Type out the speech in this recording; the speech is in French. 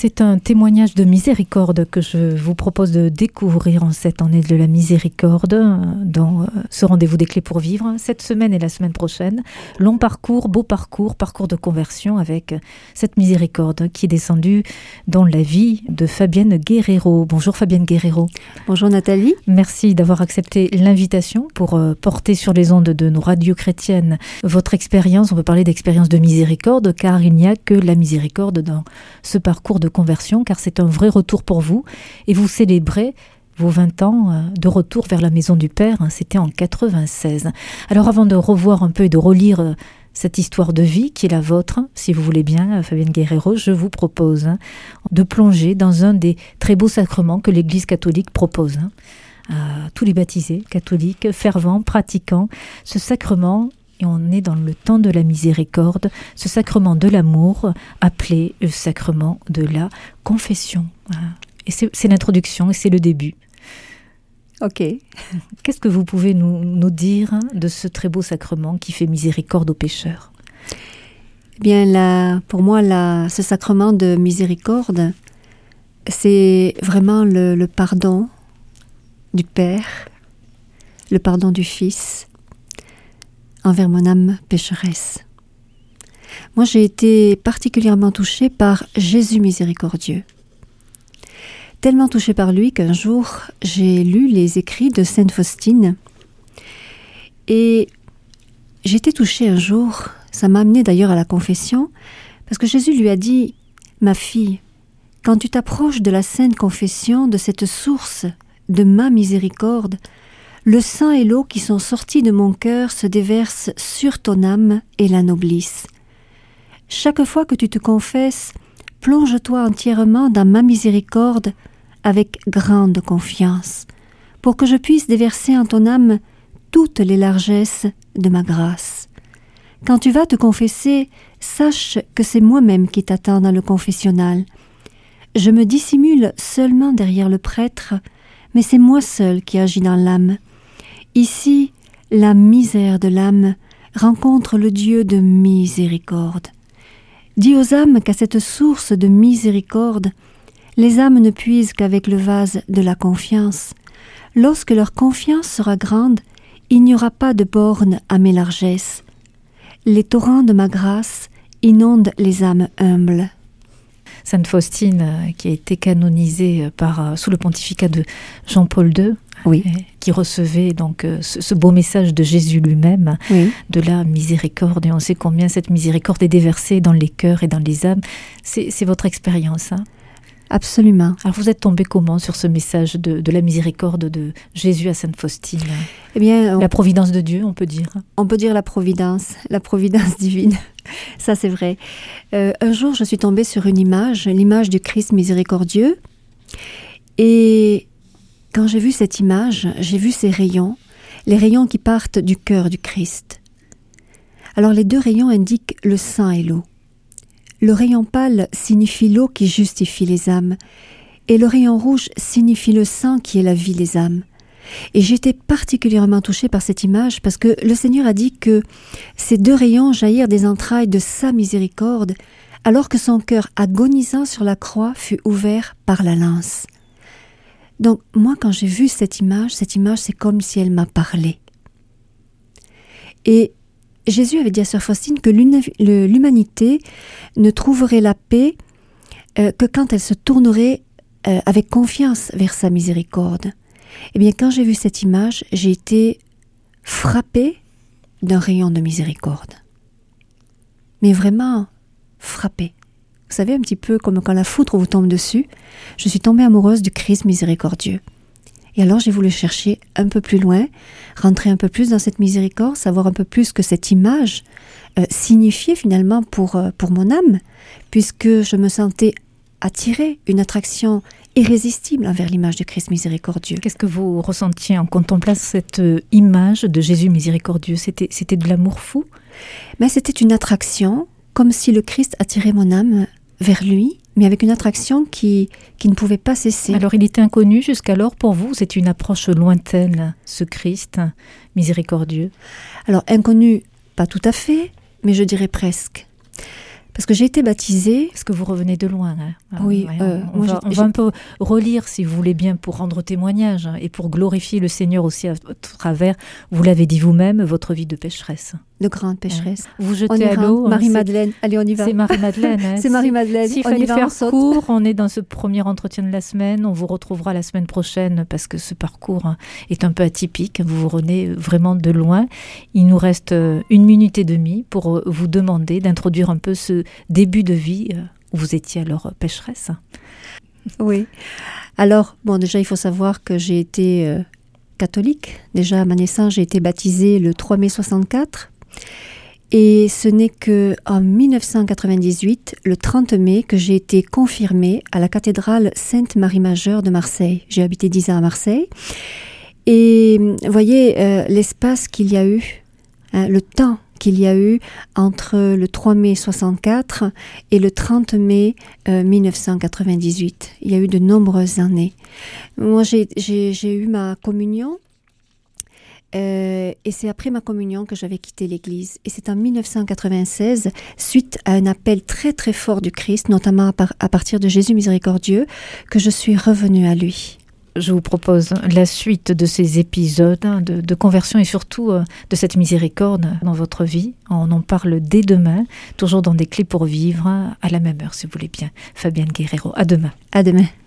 C'est un témoignage de miséricorde que je vous propose de découvrir en cette année de la miséricorde dans ce rendez-vous des clés pour vivre, cette semaine et la semaine prochaine. Long parcours, beau parcours, parcours de conversion avec cette miséricorde qui est descendue dans la vie de Fabienne Guerrero. Bonjour Fabienne Guerrero. Bonjour Nathalie. Merci d'avoir accepté l'invitation pour porter sur les ondes de nos radios chrétiennes votre expérience. On peut parler d'expérience de miséricorde car il n'y a que la miséricorde dans ce parcours de conversion, car c'est un vrai retour pour vous. Et vous célébrez vos 20 ans de retour vers la maison du Père. C'était en 96. Alors avant de revoir un peu et de relire cette histoire de vie qui est la vôtre, si vous voulez bien, Fabienne Guerrero, je vous propose de plonger dans un des très beaux sacrements que l'Église catholique propose à tous les baptisés catholiques, fervents, pratiquants. Ce sacrement, et on est dans le temps de la miséricorde, ce sacrement de l'amour, appelé le sacrement de la confession. Et c'est l'introduction et c'est le début. Ok. Qu'est-ce que vous pouvez nous dire de ce très beau sacrement qui fait miséricorde aux pécheurs ? Eh bien, pour moi, ce sacrement de miséricorde, c'est vraiment le pardon du Père, le pardon du Fils, envers mon âme pécheresse. Moi, j'ai été particulièrement touchée par Jésus miséricordieux. Tellement touchée par lui qu'un jour, j'ai lu les écrits de Sainte Faustine. Et j'ai été touchée un jour, ça m'a amenée d'ailleurs à la confession, parce que Jésus lui a dit « Ma fille, quand tu t'approches de la Sainte Confession, de cette source de ma miséricorde, le sang et l'eau qui sont sortis de mon cœur se déversent sur ton âme et l'anoblissent. Chaque fois que tu te confesses, plonge-toi entièrement dans ma miséricorde avec grande confiance, pour que je puisse déverser en ton âme toutes les largesses de ma grâce. Quand tu vas te confesser, sache que c'est moi-même qui t'attends dans le confessionnal. Je me dissimule seulement derrière le prêtre, mais c'est moi seul qui agis dans l'âme. Ici, la misère de l'âme rencontre le Dieu de miséricorde. Dis aux âmes qu'à cette source de miséricorde, les âmes ne puisent qu'avec le vase de la confiance. Lorsque leur confiance sera grande, il n'y aura pas de borne à mes largesses. Les torrents de ma grâce inondent les âmes humbles. Sainte Faustine, qui a été canonisée sous le pontificat de Jean-Paul II, oui, qui recevait donc ce beau message de Jésus lui-même, oui, de la miséricorde. Et on sait combien cette miséricorde est déversée dans les cœurs et dans les âmes. C'est votre expérience, hein ? Absolument. Alors vous êtes tombé comment sur ce message de la miséricorde de Jésus à Sainte Faustine ? Eh bien, la providence de Dieu, on peut dire. On peut dire la providence divine. Ça, c'est vrai. Un jour, je suis tombée sur l'image du Christ miséricordieux. Et quand j'ai vu cette image, j'ai vu ces rayons, les rayons qui partent du cœur du Christ. Alors, les deux rayons indiquent le sang et l'eau. Le rayon pâle signifie l'eau qui justifie les âmes, et le rayon rouge signifie le sang qui est la vie des âmes. Et j'étais particulièrement touchée par cette image parce que le Seigneur a dit que ces deux rayons jaillirent des entrailles de sa miséricorde, alors que son cœur agonisant sur la croix fut ouvert par la lance. Donc moi, quand j'ai vu cette image, c'est comme si elle m'a parlé. Et Jésus avait dit à sœur Faustine que l'humanité ne trouverait la paix que quand elle se tournerait avec confiance vers sa miséricorde. Eh bien, quand j'ai vu cette image, j'ai été frappée d'un rayon de miséricorde. Mais vraiment frappée. Vous savez, un petit peu comme quand la foudre vous tombe dessus, je suis tombée amoureuse du Christ miséricordieux. Et alors, j'ai voulu chercher un peu plus loin, rentrer un peu plus dans cette miséricorde, savoir un peu plus ce que cette image signifiait finalement pour mon âme, puisque je me sentais attirée, une attraction irrésistible envers l'image du Christ miséricordieux. Qu'est-ce que vous ressentiez en contemplant cette image de Jésus miséricordieux ? C'était de l'amour fou ? Mais c'était une attraction, comme si le Christ attirait mon âme vers lui, mais avec une attraction qui ne pouvait pas cesser. Alors il était inconnu jusqu'alors pour vous ? C'est une approche lointaine, ce Christ miséricordieux ? Alors inconnu, pas tout à fait, mais je dirais presque. Parce que j'ai été baptisée... Parce que vous revenez de loin. Hein. Oui. On va un peu relire, si vous voulez bien, pour rendre témoignage et pour glorifier le Seigneur aussi à travers, vous l'avez dit vous-même, votre vie de pécheresse. De grande pécheresse. Vous jetez à l'eau. Marie-Madeleine, allez, on y va. C'est Marie-Madeleine. Hein. C'est Marie-Madeleine. S'il fallait faire court, on est dans ce premier entretien de la semaine. On vous retrouvera la semaine prochaine parce que ce parcours est un peu atypique. Vous vous revenez vraiment de loin. Il nous reste 1 minute et demie pour vous demander d'introduire un peu ce début de vie où vous étiez alors pécheresse. Oui. Alors, bon, déjà, il faut savoir que j'ai été catholique. Déjà, à ma naissance, j'ai été baptisée le 3 mai 64. Et ce n'est qu'en 1998, le 30 mai, que j'ai été confirmée à la cathédrale Sainte-Marie-Majeure de Marseille. J'ai habité 10 ans à Marseille. Et vous voyez l'espace qu'il y a eu, le temps qu'il y a eu entre le 3 mai 64 et le 30 mai 1998. Il y a eu de nombreuses années. Moi, j'ai eu ma communion. Et c'est après ma communion que j'avais quitté l'église. Et c'est en 1996, suite à un appel très très fort du Christ, notamment à partir de Jésus miséricordieux, que je suis revenue à lui. Je vous propose la suite de ces épisodes de conversion et surtout de cette miséricorde dans votre vie. On en parle dès demain, toujours dans des clés pour vivre, à la même heure si vous voulez bien. Fabienne Guerrero, à demain. À demain.